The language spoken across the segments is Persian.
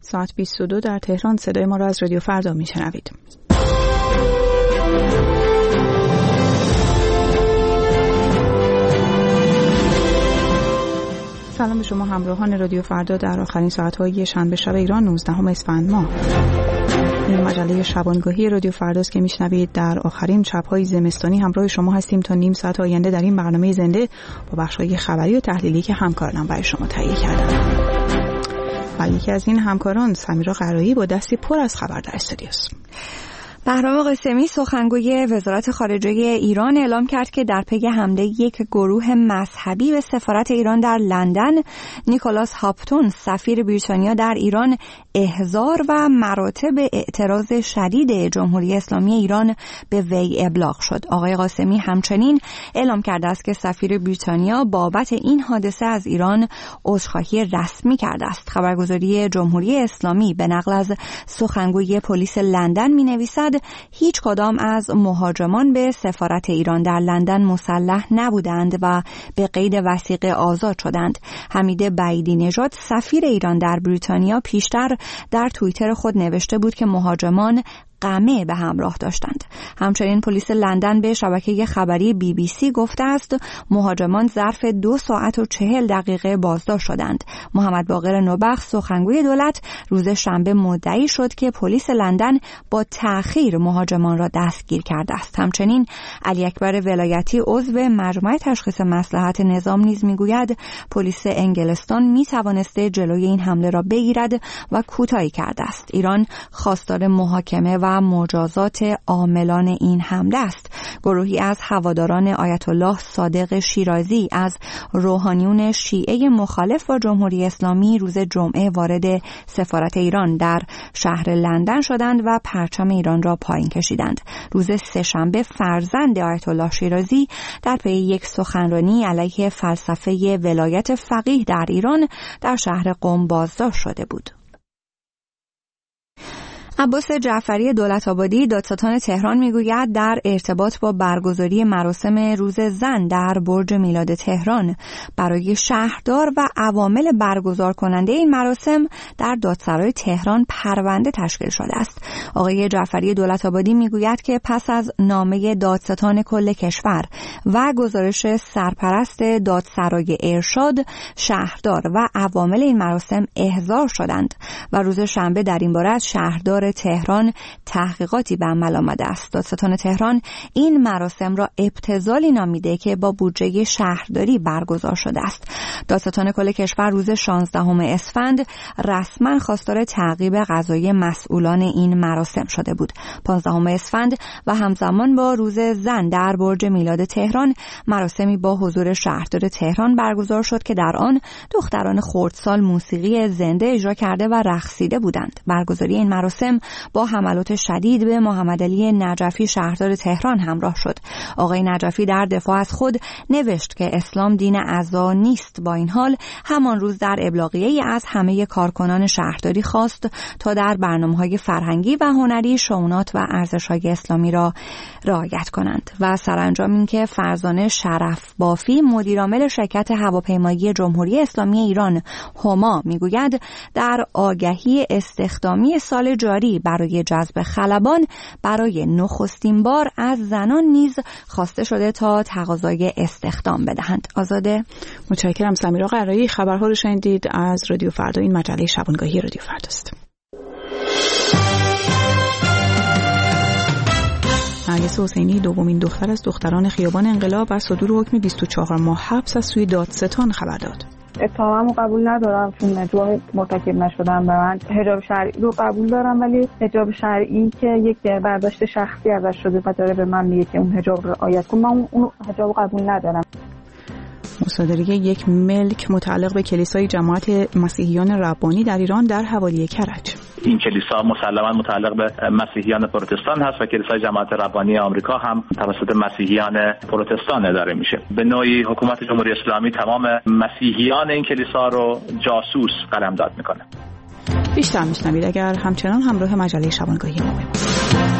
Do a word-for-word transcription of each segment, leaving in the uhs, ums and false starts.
ساعت بیست و دو در تهران. صدای ما را از رادیو فردا میشنوید. سلام به شما همراهان رادیو فردا در آخرین ساعت‌های شنبه شب ایران نوزدهم اسفند ماه. این مجله شبانگاهی رادیو فرداست که میشنوید. در آخرین شب‌های زمستانی همراه شما هستیم تا نیم ساعت آینده در این برنامه زنده با بخش‌های خبری و تحلیلی که همکارانم برای شما تهیه کردند. و یکی از این همکاران سمیرا قرایی با دستی پر از خبر در استودیوست. بهرام قاسمی سخنگوی وزارت خارجه ایران اعلام کرد که در پی حمله یک گروه مذهبی به سفارت ایران در لندن، نیکولاس هاپتون سفیر بریتانیا در ایران احضار و مراتب اعتراض شدید جمهوری اسلامی ایران به وی ابلاغ شد. آقای قاسمی همچنین اعلام کرده است که سفیر بریتانیا بابت این حادثه از ایران عذرخواهی رسمی کرده است. خبرگزاری جمهوری اسلامی به نقل از سخنگوی پلیس لندن می‌نویسد هیچ کدام از مهاجمان به سفارت ایران در لندن مسلح نبودند و به قید وثیقه آزاد شدند. حمید بعیدی نژاد سفیر ایران در بریتانیا پیشتر در توییتر خود نوشته بود که مهاجمان قمه به همراه داشتند. همچنین پلیس لندن به شبکه خبری بی بی سی گفته است مهاجمان ظرف دو ساعت و چهل دقیقه بازداشت شدند. محمد باقر نوبخت سخنگوی دولت روز شنبه مدعی شد که پلیس لندن با تأخیر مهاجمان را دستگیر کرده است. همچنین علی اکبر ولایتی عضو مجمع تشخیص مصلحت نظام نیز میگوید پلیس انگلستان می توانسته جلوی این حمله را بگیرد و کوتاهی کرده است. ایران خواستار محاکمه و مجازات عاملان این حمله است. گروهی از هواداران آیت الله صادق شیرازی از روحانیون شیعه مخالف با جمهوری اسلامی روز جمعه وارد سفارت ایران در شهر لندن شدند و پرچم ایران را پایین کشیدند. روز سه‌شنبه فرزند آیت الله شیرازی در پی یک سخنرانی علیه فلسفه ولایت فقیه در ایران در شهر قم بازداشت شده بود. عباس جعفری دولت‌آبادی دادستان تهران میگوید در ارتباط با برگزاری مراسم روز زن در برج میلاد تهران برای شهردار و عوامل برگزار کننده این مراسم در دادسرای تهران پرونده تشکیل شده است. آقای جعفری دولت‌آبادی میگوید که پس از نامه دادستان کل کشور و گزارش سرپرست دادسرای ارشاد، شهردار و عوامل این مراسم احضار شدند و روز شنبه در این باره شهردار تهران تحقیقاتی به عمل آمده است. دادستان تهران این مراسم را ابتذالی نامیده که با بودجه شهرداری برگزار شده است. دادستان کل کشور روز شانزدهم اسفند رسما خواستار تعقیب قضایی مسئولان این مراسم شده بود. پانزدهم اسفند و همزمان با روز زن در برج میلاد تهران مراسمی با حضور شهردار تهران برگزار شد که در آن دختران خردسال موسیقی زنده اجرا کرده و رقصیده بودند. برگزاری این مراسم با حملات شدید به محمد علی نجفی شهردار تهران همراه شد. آقای نجفی در دفاع از خود نوشت که اسلام دین عزا نیست. با این حال همان روز در ابلاغیه‌ای از همه کارکنان شهرداری خواست تا در برنامه‌های فرهنگی و هنری شؤونات و ارزش‌های اسلامی را رعایت کنند. و سرانجام اینکه فرزانه شرف بافی مدیرعامل شرکت هواپیمایی جمهوری اسلامی ایران هما میگوید در آگهی استخدامی سال جاری برای جذب خلبان برای نخستین بار از زنان نیز خواسته شده تا تقاضای استخدام بدهند. آزاده. متشکرم سمیرا قرایی. خبرها رو شنیدید از رادیو فردا. این مجله شبانگاهی رادیو فرداست. نرگس حسینی دومین دختر از دختران خیابان انقلاب از صدور حکم بیست و چهار ماه حبس از سوی دادستان خبر داد. اتهاممو قبول ندارم چون نجوم مرتکب نشدم به من. حجاب شرعی رو قبول دارم ولی حجاب شرعی که یک برداشت شخصی ازش شده و داره به من میگه که اون حجاب رو رعایت کن، من اون حجاب قبول ندارم. مصادره یک ملک متعلق به کلیسای جماعت مسیحیان ربانی در ایران در حوالی کرج. این کلیسا مسلماً متعلق به مسیحیان پروتستان هست و کلیسای جماعت ربانی آمریکا هم توسط مسیحیان پروتستان اداره میشه. به نوعی حکومت جمهوری اسلامی تمام مسیحیان این کلیسا رو جاسوس قلمداد میکنه. بیشتر میشنوید اگر همچنان همراه مجله شبانگاهی ما باشید.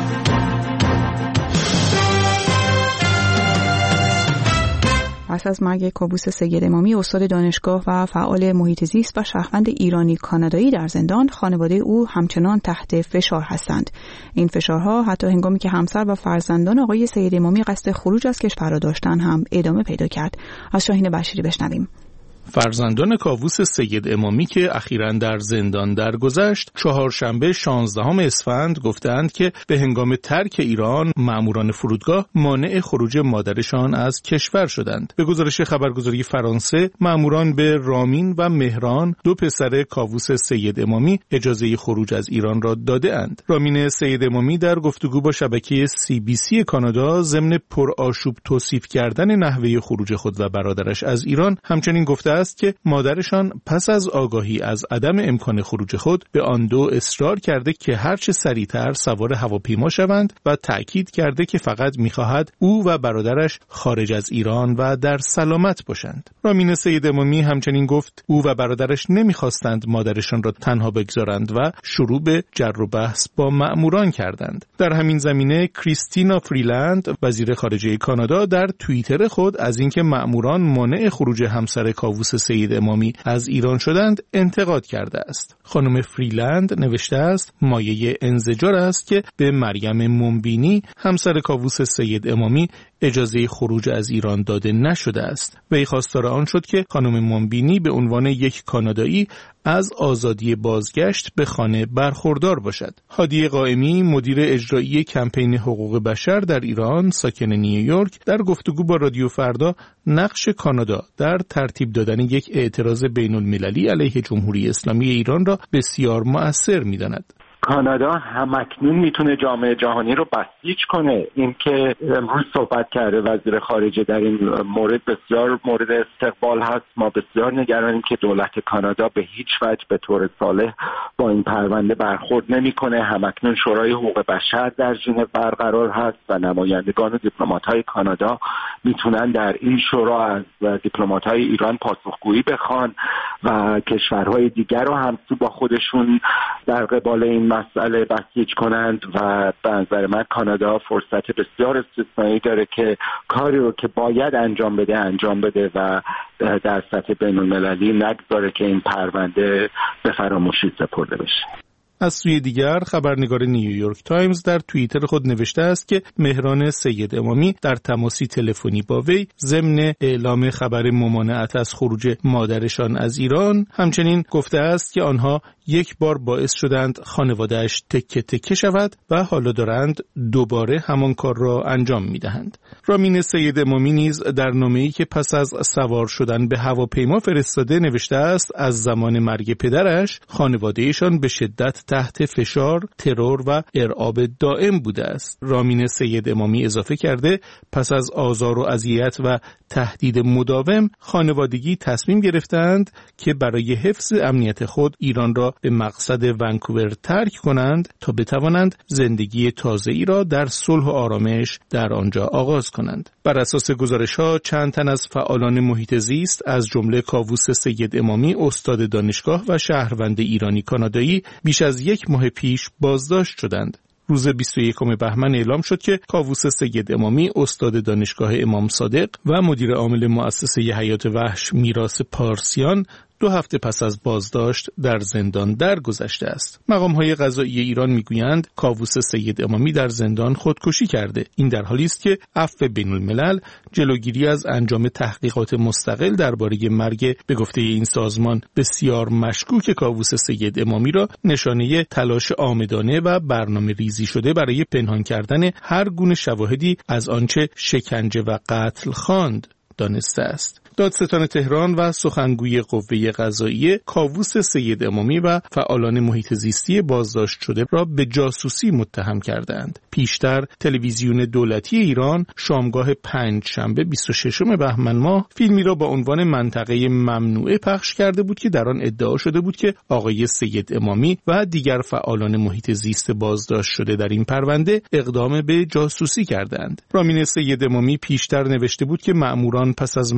پس از مرگ کاووس سید امامی، استاد دانشگاه و فعال محیط زیست و شهروند ایرانی کانادایی در زندان، خانواده او همچنان تحت فشار هستند. این فشارها حتی هنگامی که همسر و فرزندان آقای سید امامی قصد خروج از کشور را داشتند هم ادامه پیدا کرد. از شاهین بشیری بشنویم. فرزندان کاووس سید امامی که اخیراً در زندان درگذشت، چهارشنبه شانزدهم اسفند گفتند که به هنگام ترک ایران مأموران فرودگاه مانع خروج مادرشان از کشور شدند. به گزارش خبرگزاری فرانسه، مأموران به رامین و مهران، دو پسر کاووس سید امامی، اجازه خروج از ایران را داده اند. رامین سید امامی در گفتگو با شبکه سی بی سی کانادا ضمن پرآشوب توصیف کردن نحوه خروج خود و برادرش از ایران همچنین گفته است که مادرشان پس از آگاهی از عدم امکان خروج خود به آن دو اصرار کرده که هرچه سریعتر سوار هواپیما شوند و تأکید کرده که فقط می‌خواهد او و برادرش خارج از ایران و در سلامت باشند. رامین سید امامی همچنین گفت او و برادرش نمی‌خواستند مادرشان را تنها بگذارند و شروع به جر و بحث با مأموران کردند. در همین زمینه کریستینا فریلند، وزیر خارجه کانادا، در توییتر خود از اینکه مأموران مانع خروج همسر کاووس سید امامی از ایران شدند انتقاد کرده است. خانم فریلند نوشته است مایه انزجار است که به مریم منبینی، همسر کاووس سید امامی، اجازه خروج از ایران داده نشده است. وی خواستار آن شد که خانم منبینی به عنوان یک کانادایی از آزادی بازگشت به خانه برخوردار باشد. هادی قائمی، مدیر اجرایی کمپین حقوق بشر در ایران، ساکن نیویورک، در گفتگو با رادیو فردا نقش کانادا در ترتیب دادن یک اعتراض بین المللی علیه جمهوری اسلامی ایران را بسیار مؤثر می‌داند. کانادا همکنون میتونه جامعه جهانی رو بسیج کنه. این که امروز صحبت کرده وزیر خارجه در این مورد بسیار مورد استقبال هست. ما بسیار نگرانیم که دولت کانادا به هیچ وجه به طور صالح با این پرونده برخورد نمیکنه. همکنون شورای حقوق بشر در ژنو برقرار هست و نمایندگان و دیپلمات‌های کانادا میتونن در این شورا از دیپلمات‌های ایران پاسخگویی بخوان و کشورهای دیگر رو همسو با خودشون در قبال این مسئله بسیج کنند و به نظر من کانادا فرصت بسیار استثنایی داره که کاری رو که باید انجام بده انجام بده و در سطح بین المللی نگذاره که این پرونده به فراموشی سپرده بشه. از سوی دیگر خبرنگار نیویورک تایمز در توییتر خود نوشته است که مهران سید امامی در تماسی تلفنی با وی ضمن اعلام خبر ممانعت از خروج مادرشان از ایران همچنین گفته است که آنها یک بار باعث شدند خانواده‌اش تکه تکه شود و حالا دارند دوباره همان کار را انجام می‌دهند. رامین سید امامی نیز در نامه‌ای که پس از سوار شدن به هواپیما فرستاده نوشته است از زمان مرگ پدرش خانواده‌شان به شدت تحت فشار، ترور و ارعاب دائم بوده است. رامین سید امامی اضافه کرده پس از آزار و اذیت و تهدید مداوم خانوادگی تصمیم گرفتند که برای حفظ امنیت خود ایران را به مقصد ونکوور ترک کنند تا بتوانند زندگی تازه‌ای را در صلح و آرامش در آنجا آغاز کنند. بر اساس گزارش‌ها چند تن از فعالان محیط زیست از جمله کاووس سید امامی، استاد دانشگاه و شهروند ایرانی کانادایی، بیش از یک ماه پیش بازداشت شدند. روز بیست و یکم بهمن اعلام شد که کاووس سید امامی، استاد دانشگاه امام صادق و مدیر عامل مؤسسه حیات وحش میراث پارسیان، دو هفته پس از بازداشت در زندان درگذشته است. مقام‌های قضایی ایران میگویند کاووس سید امامی در زندان خودکشی کرده. این در حالی است که عفو بین‌الملل جلوگیری از انجام تحقیقات مستقل درباره مرگ به گفته این سازمان بسیار مشکوک کاووس سید امامی را نشانه تلاش عامدانه و برنامه ریزی شده برای پنهان کردن هر گونه شواهدی از آنچه شکنجه و قتل خواند دانسته است. دادستان تهران و سخنگوی قوه قضاییه کاووس سید امامی و فعالان محیط زیستی بازداشت شده را به جاسوسی متهم کردند. پیشتر تلویزیون دولتی ایران شامگاه پنج شنبه بیست و ششم بهمن ماه فیلمی را با عنوان منطقه ممنوعه پخش کرده بود که در آن ادعا شده بود که آقای سید امامی و دیگر فعالان محیط زیست بازداشت شده در این پرونده اقدام به جاسوسی کردند. رامین سید امامی پیشتر نوشته بود که مأموران پس از مرگ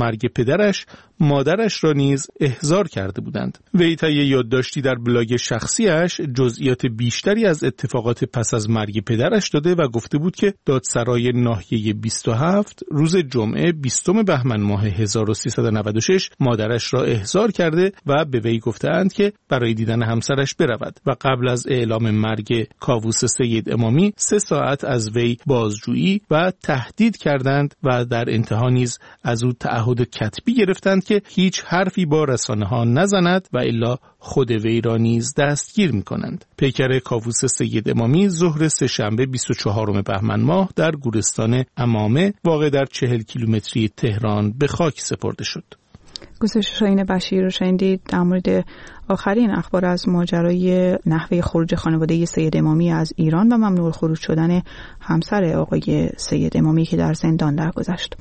پدرش مادرش را نیز احضار کرده بودند. وی طی یادداشتی در بلاگ شخصیش جزئیات بیشتری از اتفاقات پس از مرگ پدرش داده و گفته بود که دادسرای ناحیه بیست و هفت روز جمعه بیستم بهمن ماه هزار و سیصد و نود و شش مادرش را احضار کرده و به وی گفتند که برای دیدن همسرش برود و قبل از اعلام مرگ کاووس سید امامی سه ساعت از وی بازجویی و تهدید کردند و در انتها نیز از او تعهد کتبی گرفتند که هیچ حرفی با رسانه ها نزند و الا خود وی را نیز دستگیر می‌کنند. پیکر کاووس سید امامی ظهر سه‌شنبه بیست و چهارم بهمن ماه در گورستان امامه واقع در چهل کیلومتری تهران به خاک سپرده شد. گزارش شاهین بشیر رو شنیدید در مورد آخرین اخبار از ماجرای نحوه خروج خانواده سید امامی از ایران و ممنوع خروج شدن همسر آقای سید امامی که در زندان درگذشت.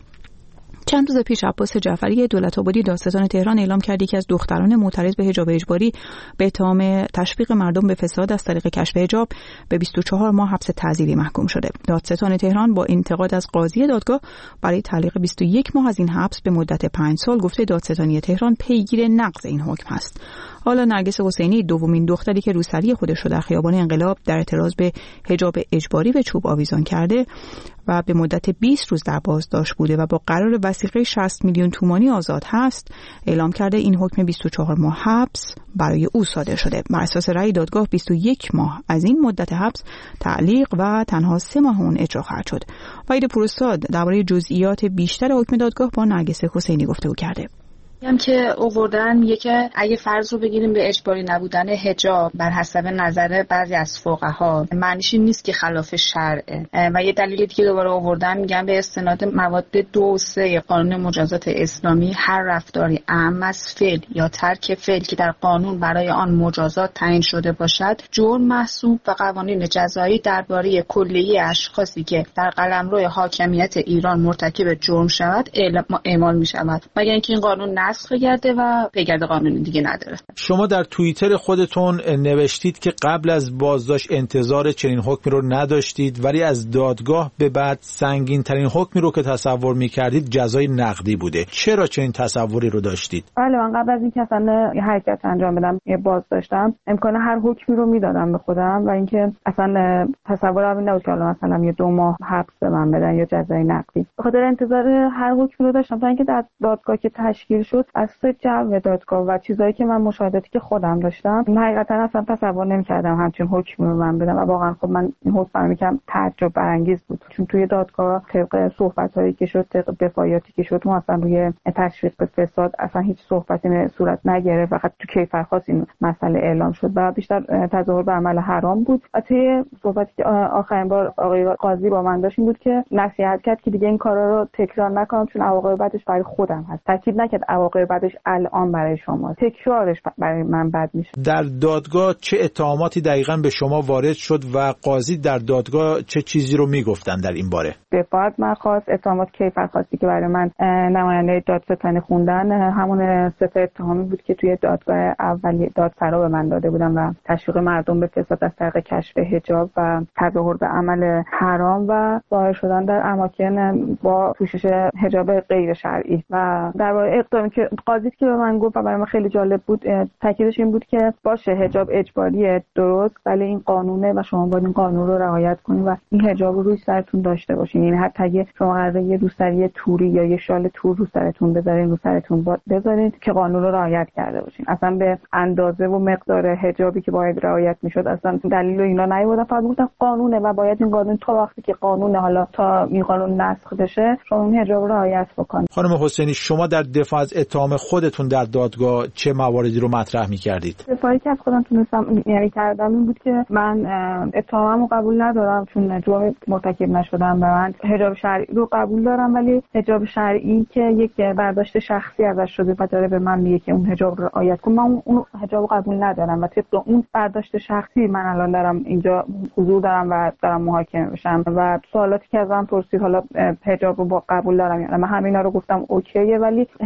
چند روز پیش عباس جعفری دولت‌آبادی دادستان تهران اعلام کرد که از دختران معترض به حجاب اجباری به اتهام تشویق مردم به فساد از طریق کشف حجاب به بیست و چهار ماه حبس تعزیری محکوم شده. دادستان تهران با انتقاد از قاضی دادگاه برای تعلیق بیست و یک ماه از این حبس به مدت پنج سال گفته دادستانی تهران پیگیر نقض این حکم است. حالا نرگس حسینی دومین دختری که روسری خودش رو در خیابان انقلاب در اعتراض به حجاب اجباری به چوب آویزان کرده و به مدت بیست روز در بازداشت بوده و با قرار وثیقه شصت میلیون تومانی آزاد هست، اعلام کرده این حکم بیست و چهار ماه حبس برای او صادر شده. بر اساس رأی دادگاه بیست و یک ماه از این مدت حبس تعلیق و تنها سه ماه اون اجرا خواهد شد. وحید پوراستاد درباره جزئیات بیشتر حکم دادگاه با نرگس حسینی گفتگو کرده. هم که آوردن یکی اگه فرض رو بگیریم به اجباری نبودن حجاب بر حسب نظر بعضی از فقها معنیش این نیست که خلاف شرعه و یه دلیل دیگه دوباره آوردن میگن به استناد مواد دو و سه قانون مجازات اسلامی هر رفتاری اعم از فعل یا ترک فعل که در قانون برای آن مجازات تعیین شده باشد جرم محسوب و قوانین جزایی درباره کلیه اشخاصی که در قلمرو حاکمیت ایران مرتکب جرم شود اعمال میشود مگر اینکه این قانون نسخ گرده و پیگرد قانونی دیگه نداره. شما در توییتر خودتون نوشتید که قبل از بازداشت انتظار چنین حکمی رو نداشتید ولی از دادگاه به بعد سنگین ترین حکمی رو که تصور می‌کردید جزای نقدی بوده. چرا چنین تصوری رو داشتید؟ بله من قبل از اینکه اصلا حرکت انجام بدم بازداشتم امکان هر حکمی رو میدادم به خودم و اینکه اصلا تصورم این نبود که حالا مثلا یه دو ماه حبس به من بدن یا جزای نقدی. به خاطر انتظار هر حکمی رو داشتم تا اینکه در دادگاه که تشکیل شد از جو دادگاه و چیزایی که من مشاهداتی که خودم داشتم حقیقتا اصلا تصور نمی‌کردم همچین حکمی رو من بدم و واقعا خب من این حکم رو می‌کردم تعجب برانگیز بود چون توی دادگاه طبق صحبتایی که شد طبق دفاعیاتی که شد ما اصلا روی تشویق به فساد اصلا هیچ صحبتی صورت نگرفت فقط تو کیفرخواست این مسئله اعلام شد و بیشتر تظاهر به عمل حرام بود و توی صحبتی که آخرین بار آقای قاضی با من داشت این بود که نصیحت کرد که دیگه این کارا رو تکرار نکنم چون عواقب بعدش برای خودم هست. تاکید نکرد عواقب بعدش الان برای شما تکرارش برای من بد میشه. در دادگاه چه اتهاماتی دقیقاً به شما وارد شد و قاضی در دادگاه چه چیزی رو میگفتن در این باره؟ دفاعت من خواست اتهامات کیفرخواستی که برای من نماینده دادستانی خوندن همون سه تا اتهامی بود که توی دادگاه اولی دادسرا به من داده بودن و تشویق مردم به فساد از طریق کشف حجاب و تظاهر به عمل حرام و ظاهر شدن در اماکن با پوشش حجاب غیر شرعی و درباره اقدامی که قاضی که به من گفت و برای من خیلی جالب بود تاکیدش این بود که باشه حجاب اجباریه درست ولی این قانونه و شما باید این قانون رو رعایت کنید و این حجاب رو روی سرتون داشته باشین. یعنی حتی اگه شما قراره یه روسری توری یا یه شال تور رو سرتون بذارین رو سرتون بذارین که قانون رو رعایت کرده باشین. اصلا به اندازه و مقدار حجابی که باید رعایت میشد اصلا دلیل اینا نیوردن فقط گفتن قانونه و باید این قانون تا وقتی که قانون حالا تا این قانون نسخ بشه شما این حجاب رو رعایت بکنید. خانم حسینی شما در دفاع از اتهام خودتون در دادگاه چه مواردی رو مطرح می‌کردید؟ دفاعی که از خودم تونستم یعنی کردم این بود که من اتهاممو قبول ندارم چون جرم مرتکب نشدم و من حجاب شرعی رو قبول دارم ولی حجاب شرعی که یک برداشت شخصی ازش شده و داره به من میگه که اون حجاب رو رعایت کن من اون حجاب قبول ندارم و طبق اون برداشت شخصی من الان دارم اینجا حضور دارم و دارم محاکمه میشم و سوالاتی که ازم پرسید حالا حجاب رو با قبول دارم یعنی من همینا رو گفتم اوکیه ولی حجابی که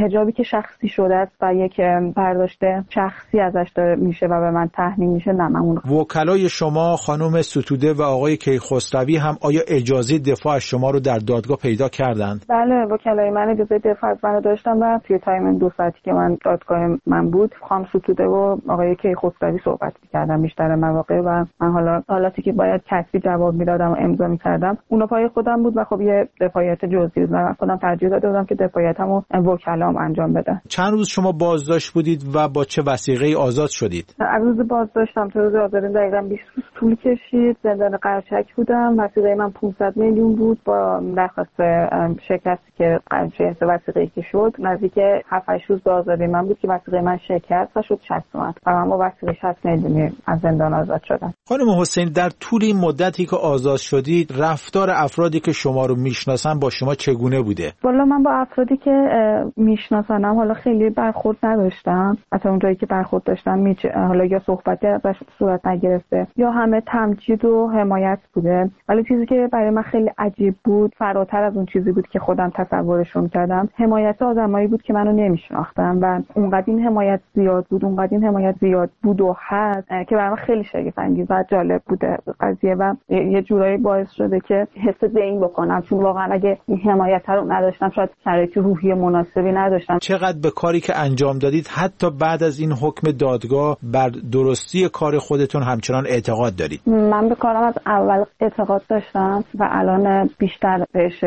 شخصی شده است و یک برداشت شخصی ازش داره میشه و به من تحمیل میشه، نه من اون. وکلای شما خانم ستوده و آقای کیخسروی هم آیا اجازه دفاع از شما رو در دادگاه پیدا کردند؟ بله، وکلای من اجازه دفاع از من داشتم و توی تایم دو ساعتی که من دادگاه من بود، خانم ستوده و آقای کیخسروی صحبت می‌کردم بیشتر مواقع و من حالا حالاتی که باید کسی جواب میدادم و امضا می‌کردم اونا پای خودم بود و خب یه دفاعیت جزئی بود. من خودم ترجیح داده بودم که دفاعیتمو وکلام انجام بده. چند روز شما بازداشت بودید و با چه وثیقه‌ای آزاد شدید؟ از روز بازداشتم تا روز آزادی دقیقاً بیست روز طول کشید. زندان قرچک بودم. وثیقه من پانصد میلیون بود با درخواست شکستی که قرچه وثیقه‌ای که شد نزدیک هفت هشت روز به آزادی من بود که وثیقه من شکست و شد شصت تومن و من با وثیقه شصت میلیونی از زندان آزاد شدم. خانم حسین، در طول این مدتی که آزاد شدید رفتار افرادی که شما رو میشناسن با شما چگونه بوده؟ والا من با افرادی که میشناسنم حالا خیلی برخورد نداشتم. حتی اون جایی که برخورد داشتم میچ... حالا یا صحبتی ازش صورت نگرفته یا همه تمجید و حمایت بوده. ولی چیزی که برای من خیلی عجیب بود، فراتر از اون چیزی بود که خودم تصورشون کردم، حمایت آدمایی بود که منو نمیشناختم و اونقدر این حمایت زیاد بود، اونقدر این حمایت زیاد بود و هست که برای من خیلی شگفت انگیز و جالب بوده قضیه و یه جورایی باعث شده که حس دین بکنم، چون واقعا اگه این حمایت رو نداشتم شاید شرایط روحی مناسبی نداشتم. چقدر به کاری که انجام دادید حتی بعد از این حکم دادگاه بر درستی کار خودتون همچنان اعتقاد دارید؟ من به کارم از اول اعتقاد داشتم و الان بیشتر بهش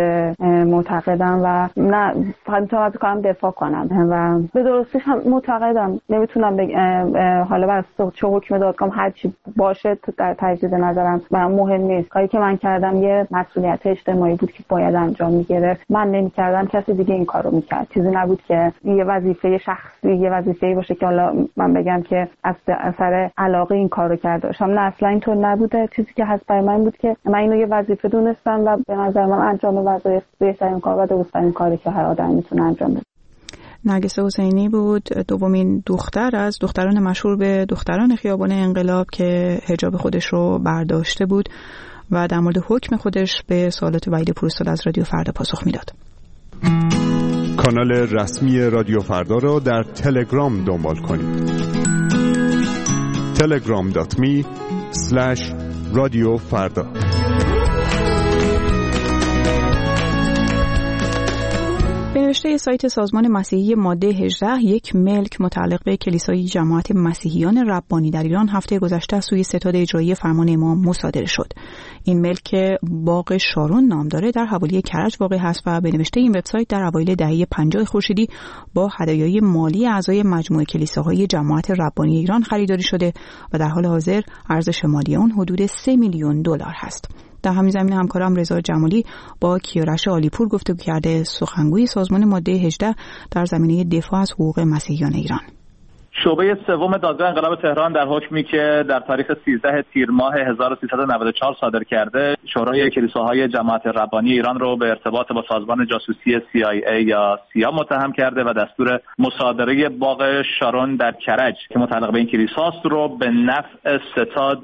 معتقدم و نه فقط میتونم از کارم دفاع کنم و به درستیش هم معتقدم. نمیتونم بگ... حالا بر چه حکم دادگاه هر چی باشه در تجدید نظرم برام مهم نیست. کاری که من کردم یه مسئولیت اجتماعی بود که باید انجام میگرفت. من نمیکردم، کسی دیگه این کارو میکرد. چیزی نبود که یه وظیفه شخصی یه وظیفه‌ای باشه که حالا من بگم که از اثر علاقه این کارو کرده باشم. نه اصلا اینطور نبوده. چیزی که هست برای من بود که من اینو یه وظیفه دونستم و به نظر من انجام وظایف بهترین کار و درست‌ترین کاری که هر آدمی میتونه انجام بده. نرگس حسینی بود، دومین دختر از دختران مشهور به دختران خیابان انقلاب که حجاب خودش رو برداشته بود و در مورد حکم خودش به سوالات وحید پوراستاد از رادیو فردا پاسخ میداد. کانال رسمی رادیو فردا را در تلگرام دنبال کنید. تلگرام دات می اسلش رادیو فردا. به نوشته سایت سازمان مسیحی ماده هجده، یک ملک متعلق به کلیسای جماعت مسیحیان ربانی در ایران هفته گذشته از سوی ستاد اجرایی فرمان امام مصادره شد. این ملک که باغ شارون نام داره در حوالی کرج واقع هست و به نوشته این وبسایت در اوایل دهه پنجاه خورشیدی با هدایای مالی اعضای مجموعه کلیساهای جماعت ربانی ایران خریداری شده و در حال حاضر ارزش مالی آن حدود سه میلیون دلار هست. در همین زمینه همکارم رضا جمالی با کیارش عالیپور گفتگو کرده، سخنگوی سازمان ماده هجده در زمینه دفاع از حقوق مسیحیان ایران. شعبه سوم دادگاه انقلاب تهران در حکمی که در تاریخ سیزده تیر ماه هزار و سیصد و نود و چهار صادر کرده، شورای کلیساهای جماعت ربانی ایران رو به ارتباط با سازمان جاسوسی سی آی ای یا سیا متهم کرده و دستور مصادره باغ شارون در کرج که متعلق به این کلیساست رو به نفع ستاد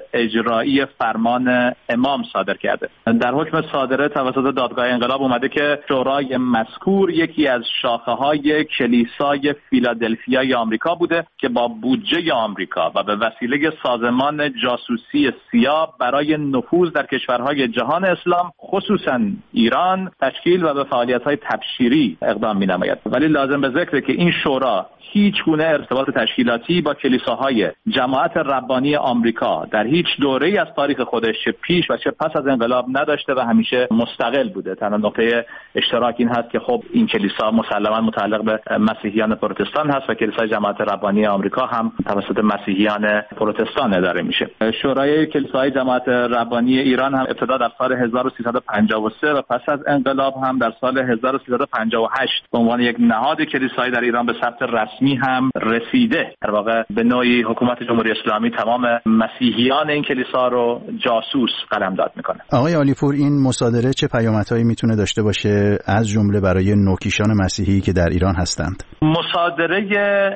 اجرایی فرمان امام صادر کرده. در حکم صادره توسط دادگاه انقلاب اومده که شورای مذکور یکی از شاخه‌های کلیسای فیلادلفیای آمریکا بوده که با بودجه آمریکا و به وسیله سازمان جاسوسی سیا برای نفوذ در کشورهای جهان اسلام خصوصا ایران تشکیل و به فعالیت‌های تبشیری اقدام می‌نماید. ولی لازم به ذکره که این شورا هیچ گونه ارتباط تشکیلاتی با کلیساهای جماعت ربانی آمریکا در هیچ دوره‌ای از تاریخ خودش چه پیش و چه پس از انقلاب نداشته و همیشه مستقل بوده. تنها نقطه اشتراک این هست که خب این کلیسا مسلماً متعلق به مسیحیان پروتستان هست و کلیسای جماعت ربانی آمریکا هم توسط مسیحیان پروتستان اداره میشه. شورای کلیساهای جماعت ربانی ایران هم ابتدا در سال هزار و سیصد و پنجاه و سه و پس از انقلاب هم در سال هزار و سیصد و پنجاه و هشت به عنوان یک نهاد کلیسایی در ایران به ثبت رسمی هم رسیده. در واقع به نوعی حکومت جمهوری اسلامی تمام مسیحیان این کلیسا رو جاسوس قلمداد میکنه. آقای عالیپور، این مصادره چه پیامدهایی میتونه داشته باشه از جمله برای نوکیشان مسیحی که در ایران هستند؟ مصادره این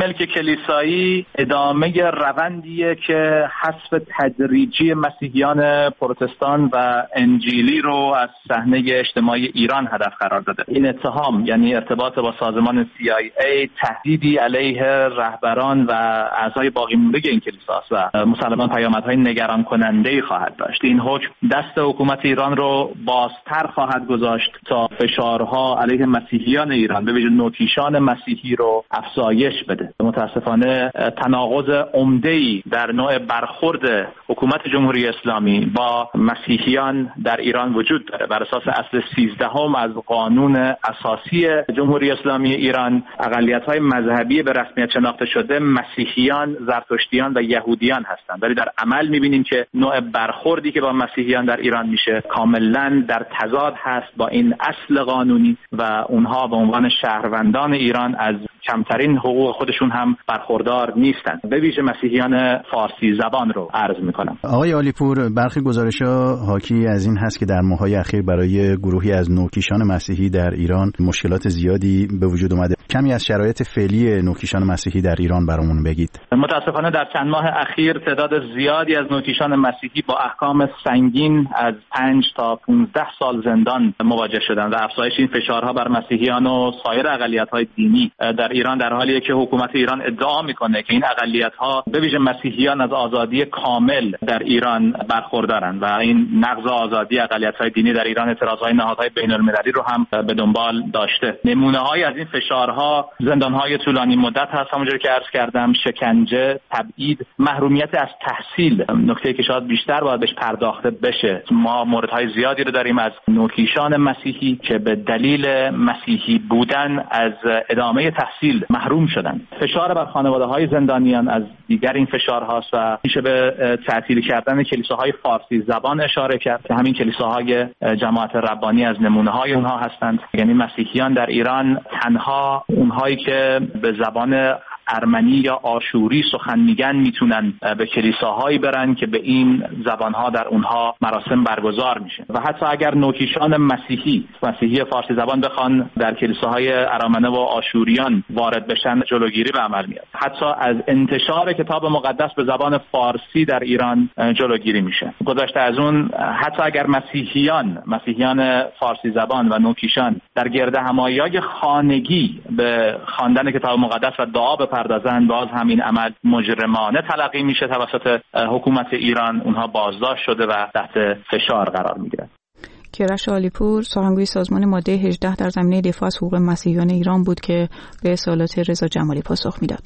ملک کلیسایی ادامه روندیه که حذف تدریجی مسیحیان پروتستان و انجیلی رو از صحنه اجتماعی ایران هدف قرار داده. این اتهام یعنی ارتباط با سازمان سی آی ای تهدیدی علیه رهبران و اعضای باقی مونده این کلیساست و مسلماً پیامدهای نگران کننده‌ای خواهد داشت. این حکم دست حکومت ایران رو بازتر خواهد گذاشت تا فشارها علیه مسیحیان ایران به ویژه نوکیشان مسیحی رو افزایش بده. متاسفانه تناقض عمده‌ای در نوع برخورد حکومت جمهوری اسلامی با مسیحیان در ایران وجود داره. بر اساس اصل سیزدهم از قانون اساسی جمهوری اسلامی ایران، اقلیت‌های مذهبی به رسمیت شناخته شده مسیحیان، زرتشتیان و یهودیان هستند. ولی در عمل می‌بینیم که نوع برخوردی که با مسیحیان در ایران میشه کاملاً در تضاد هست با این اصل قانونی و اونها به عنوان شهروندان ایران از کمترین حقوق خودشون هم برخوردار نیستند. به ویژه مسیحیان فارسی زبان رو عرض میکنم. آقای عالیپور، برخی گزارش‌ها حاکی از این هست که در ماه‌های اخیر برای گروهی از نوکیشان مسیحی در ایران مشکلات زیادی به وجود اومده. کمی از شرایط فعلی نوکیشان مسیحی در ایران برامون بگید. متاسفانه در چند ماه اخیر تعداد زیادی از نوکیشان مسیحی با احکام سنگین از پنج تا پانزده سال زندان مواجه شدند و افزایش این فشارها بر مسیحیان و سایر اقلیت‌های دینی در ایران در حالیه که حکومت ایران ادعا میکنه که این اقلیت‌ها به ویژه مسیحیان از آزادی کامل در ایران برخوردارند و این نقض آزادی اقلیت‌های دینی در ایران اعتراضهای نهادهای بین‌المللی رو هم به دنبال داشته. نمونه‌های از این فشارها زندان‌های طولانی مدت هست، همونجوری که عرض کردم، شکنجه، تبعید، محرومیت از تحصیل، نکته‌ای که شاید بیشتر باید بهش پرداخته بشه. ما موردهای زیادی رو داریم از نوکیشان مسیحی که به دلیل مسیحی بودن از ادامه تحصیل محروم شدن. فشار بر خانواده‌های زندانیان از دیگر این فشارهاست و میشه به تعطیل کردن کلیساهای فارسی زبان اشاره کرد که همین کلیساهای جماعت ربانی از نمونه‌های اونها هستند. یعنی مسیحیان در ایران تنها اونهایی که به زبان ارمنی یا آشوری سخن میگن میتونن به کلیساهایی برن که به این زبانها در اونها مراسم برگزار میشه و حتی اگر نوکیشان مسیحی مسیحی فارسی زبان بخوان در کلیساهای ارامنه و آشوریان وارد بشن جلوگیری به عمل میاد. حتی از انتشار کتاب مقدس به زبان فارسی در ایران جلوگیری میشه. گذشته از اون حتی اگر مسیحیان مسیحیان فارسی زبان و نوکیشان در گرد همایی‌های خانگی به خواندن کتاب مقدس و دعا پردازن، باز همین عمل مجرمانه تلقی میشه توسط حکومت ایران. اونها بازداشت شده و تحت فشار قرار میگیرن. کیارش عالیپور، سخنگوی سازمان ماده هجده در زمینه دفاع از حقوق مسیحیان ایران بود که به سوالات رضا جمالی پاسخ میداد.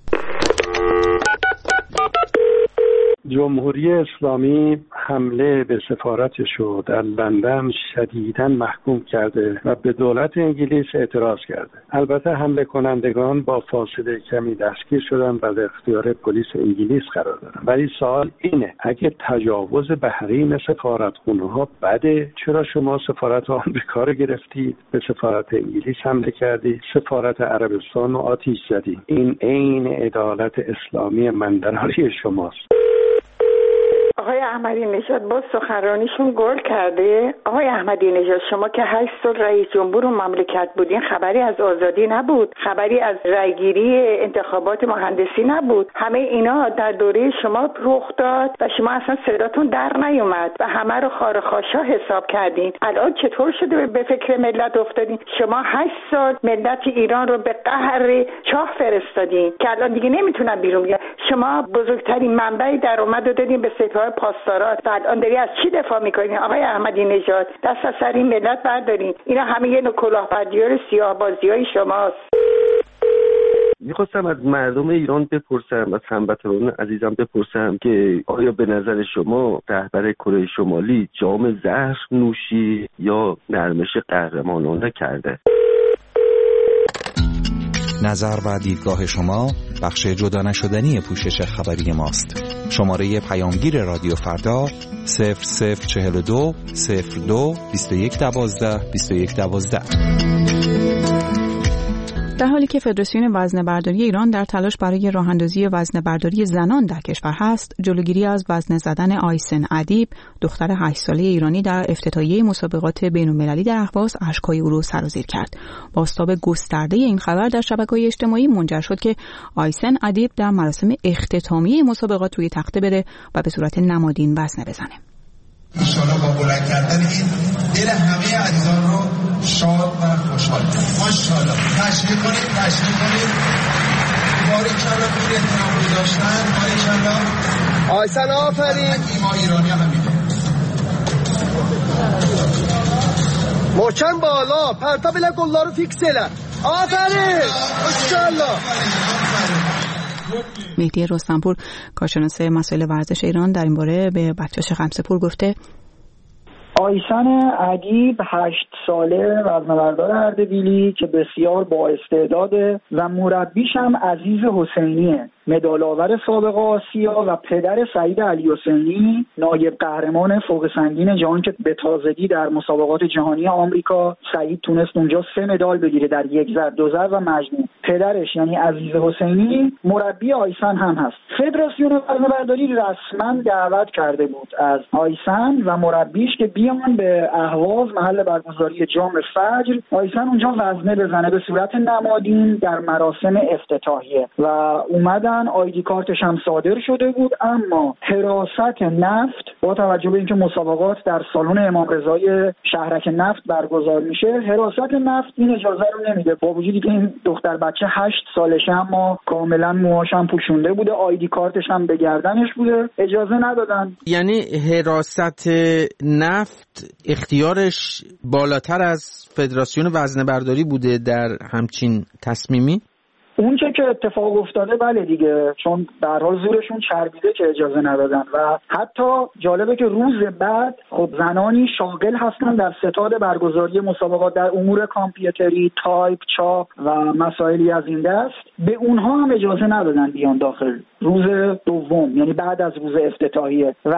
جمهوری اسلامی حمله به سفارتش رو در لندن شدیداً محکوم کرده و به دولت انگلیس اعتراض کرده. البته حمله کنندگان با فاصله کمی دستگیر شدن و در اختیار پلیس انگلیس قرار دارن. ولی سوال اینه، اگه تجاوز به حریم سفارتخونه ها بده، چرا شما سفارت آمریکا رو گرفتید، به سفارت انگلیس حمله کردید، سفارت عربستان رو آتش زدید؟ این عین عدالت اسلامی مندراری شماست. آقای احمدی نژاد با سخنرانیشون گل کرده. آقای احمدی نژاد، شما که هشت سال رئیس جمهور مملکت بودین، خبری از آزادی نبود، خبری از رأیگیری انتخابات مهندسی نبود. همه اینا در دوره شما رخ داد و شما اصلا صداتون در نیومد و همه رو خار خاشا حساب کردین. الان چطور شده به فکر ملت افتادین؟ شما هشت سال ملت ایران رو به قهر چاه فرستادین که الان دیگه نمیتونن بیرون بیان. شما بزرگترین منبع درآمد رو دادین به سپاه پاسداران و الان داری از چی دفاع میکنین؟ آقای احمدی نژاد، دست از سر این ملت بردارین. اینا همه یه نوع کلاهبرداری و سیاه‌بازی‌های شماست. میخواستم از مردم ایران بپرسم، از هموطنان عزیزم بپرسم که آیا به نظر شما رهبر کره شمالی جام زهر نوشی یا نرمش قهرمانانه کرده؟ نظر و دیدگاه شما بخش جدا نشدنی پوشش خبری ماست. شماره پیامگیر رادیو فردا صفر صفر چهل و دو صفر دو بیست و یک دوازده بیست و یک دوازده. در حالی که فدراسیون وزنه‌برداری ایران در تلاش برای راه‌اندازی وزنه‌برداری زنان در کشور هست، جلوگیری از وزنه زدن آیسن ادیب، دختر هشت ساله ایرانی در افتتاحیه مسابقات بین‌المللی در اهواز، اشک‌های او را سرازیر کرد. بازتاب گسترده این خبر در شبکه‌های اجتماعی منجر شد که آیسن ادیب در مراسم اختتامیه مسابقات روی تخته بره و به صورت نمادین وزنه بزنه. ان شاءالله با بلند کردن این دل همه عزیزان رو شاد و خوشحال کنید. ماشاءالله تشویق کنید، تشویق کنید. باریکلا این احترام رو داشتن. باریکلا. آیسن آفرین. ما ایرانی هم میده. محکم بالا، پرتا بله گلا رو فیکسله. آفرین. ماشاءالله. مهدی رستمپور کارشناس مسائل ورزش ایران در این باره به بچه‌ش خمسه‌پور گفته آیسن ادیب هشت ساله وزنه‌بردار اردبیلی که بسیار با استعداده و مربیش هم عزیز حسینیه، مدال آور سابق آسیا و پدر سعید علی حسینی، نایب قهرمان فوق سنگین جهان که به تازگی در مسابقات جهانی آمریکا سعید تونست اونجا سه مدال بگیره در یک زر، دو زر و مجموع. پدرش یعنی عزیز حسینی مربی آیسن هم هست. فدراسیون وزنه‌برداری رسما دعوت کرده بود از آیسن و مربیش که بیان به اهواز محل برگزاری جام فجر آیسن اونجا وزنه بزنه به صورت نمادین در مراسم افتتاحیه و اومدن. آیدی کارتش هم صادر شده بود، اما حراست نفت با توجه به اینکه مسابقات در سالن امام رضای شهرک نفت برگزار میشه، حراست نفت این اجازه رو نمیده. با وجودی که این دختر بچه هشت سالشه اما کاملا موهاش هم پوشونده بوده، آیدی کارتش هم به گردنش بوده، اجازه ندادن. یعنی حراست نفت اختیارش بالاتر از فدراسیون وزنه‌برداری بوده در همچین تصمیمی؟ اون چه که اتفاق افتاده بله دیگه، چون به هر حال زورشون چربیده که اجازه ندادن و حتی جالبه که روز بعد خب زنانی شاغل هستن در ستاد برگزاری مسابقات در امور کامپیوتری، تایپ، چاپ و مسائلی از این دست، به اونها هم اجازه ندادن بیان داخل روز دوم، یعنی بعد از روز افتتاحیه. و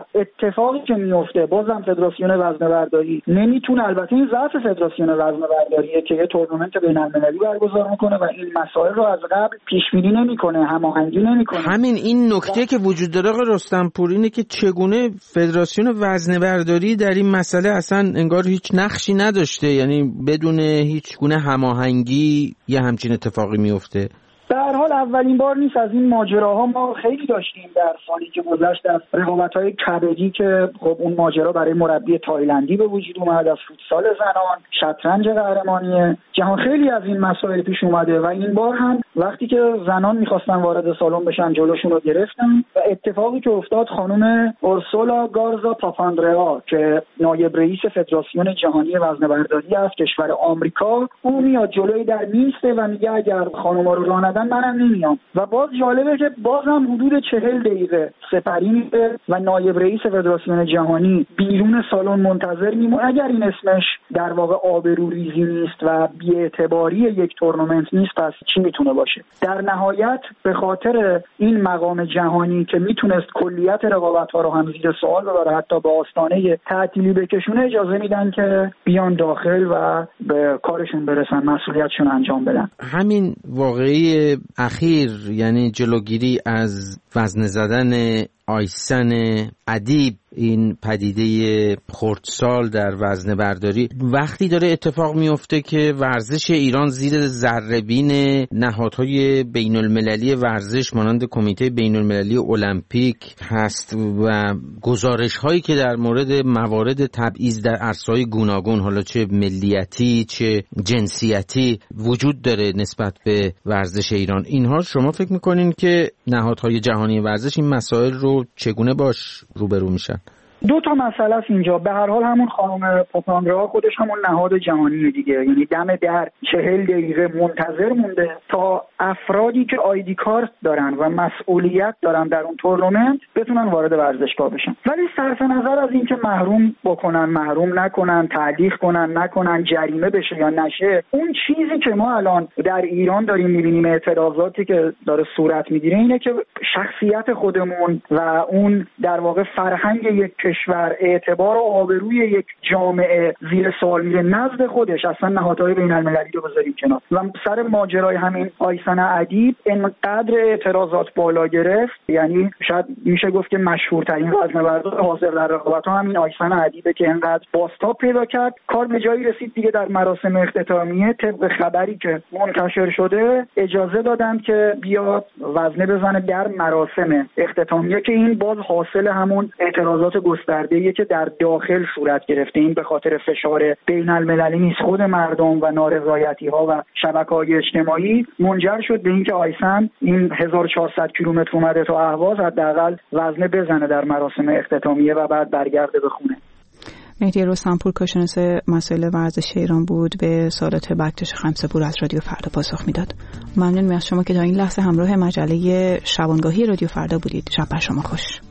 اتفاقی که میفته بازم فدراسیون وزنه‌برداری نمیتونه، البته این ضعف فدراسیون وزنه‌برداریه که یه تورنمنت بین‌المللی برگزار میکنه و این مسائل رو از قبل پیش بینی نمیکنه، هماهنگی نمیکنه. همین این نکته که وجود داره آقای رستمپور اینه که چگونه فدراسیون وزنه‌برداری در این مسئله اصلا انگار هیچ نقشی نداشته، یعنی بدون هیچ گونه هماهنگی یه همچین اتفاقی میفته. در حال اولین بار نیست از این ماجراها، ما خیلی داشتیم در سالی که گذشت از رقابت‌های کبدی که خب اون ماجرا برای مربی تایلندی به وجود اومد، از فوتسال زنان، شطرنج قهرمانی جهان، خیلی از این مسائل پیش اومده و این بار هم وقتی که زنان می‌خواستن وارد سالن بشن جلوشون رو گرفتن و اتفاقی که افتاد خانم اورسولا گارزا پاپاندریا که نایب رئیس فدراسیون جهانی وزنه‌برداری از کشور آمریکا، اون میاد جلوی در میسته و میگه اگر خانم‌ها رو راه ندن منم نمیام. و باز جالبه که بازم حدود چهل دقیقه سپری میشه و نایب رئیس فدراسیون جهانی بیرون سالن منتظر میمونه. اگر این اسمش در واقع آبروریزی نیست و بی‌اعتباری یک تورنمنت نیست پس چی میتونه باشه؟ در نهایت به خاطر این مقام جهانی که میتونست کلیت رقابت‌ها رو هم زیر سوال ببره، حتی به آستانه تعطیلی بکشونه، اجازه میدن که بیان داخل و به کارشون برسن، مسئولیتشون انجام بدن. همین واقعی اخیر یعنی جلوگیری از وزنه زدن آیسن ادیب، این پدیده خردسال در وزنه برداری وقتی داره اتفاق میفته که ورزش ایران زیر ذره‌بین نهادهای بین المللی ورزش مانند کمیته بین المللی المپیک هست و گزارش هایی که در مورد موارد تبعیض در عرصه‌های گوناگون، حالا چه ملیتی چه جنسیتی، وجود داره نسبت به ورزش ایران، اینها شما فکر میکنین که نهادهای جهانی ورزش این مسائل رو چگونه باش روبرو میشن؟ دو تا مسئله است اینجا. به هر حال همون خانم پاپاندرا خودش همون نهاد جهانی دیگه، یعنی دم در چهل دقیقه منتظر مونده تا افرادی که آیدی کارت دارن و مسئولیت دارن در اون تورنمنت بتونن وارد ورزشگاه بشن. ولی صرف نظر از اینکه محروم بکنن، محروم نکنن، تعلیق کنن نکنن، جریمه بشه یا نشه، اون چیزی که ما الان در ایران داریم میبینیم، اعتراضاتی که داره صورت میگیره، اینه که شخصیت خودمون و اون در واقع فرهنگ یک کشور، اعتبار و آبروی یک جامعه زیر سوال میره نزد خودش، اصلا نهادهای بین المللی رو بذاریم کنار. و سر ماجرای همین آیسن ادیب انقدر اعتراضات بالا گرفت، یعنی شاید میشه گفت که مشهورترین وزنه‌بردار حاضر در رقابت‌ها همین آیسن ادیبه که انقدر بازتاب پیدا کرد. کار به جایی رسید دیگه در مراسم اختتامیه طبق خبری که منتشر شده اجازه دادن که بیاد وزنه بزنه در مراسم اختتامیه، که این باز حاصل همون اعتراضات گسترده‌ایه که در داخل صورت گرفته. این به خاطر فشار بین المللی نیست، خود مردم و نارضایتی‌ها و شبکه‌های اجتماعی منجر شد به اینکه آیسن این هزار و چهارصد کیلومتر اومده تا اهواز حداقل وزنه بزنه در مراسم اختتامیه و بعد برگرده به خونه. مهدی رستمپور، کارشناس مسائل ورزشی ایران بود، به سوالات بکتش خمسه‌پور از رادیو فردا پاسخ میداد. ممنون از شما که تا این لحظه همراه مجله شبانگاهی رادیو فردا بودید. شب بر شما خوش.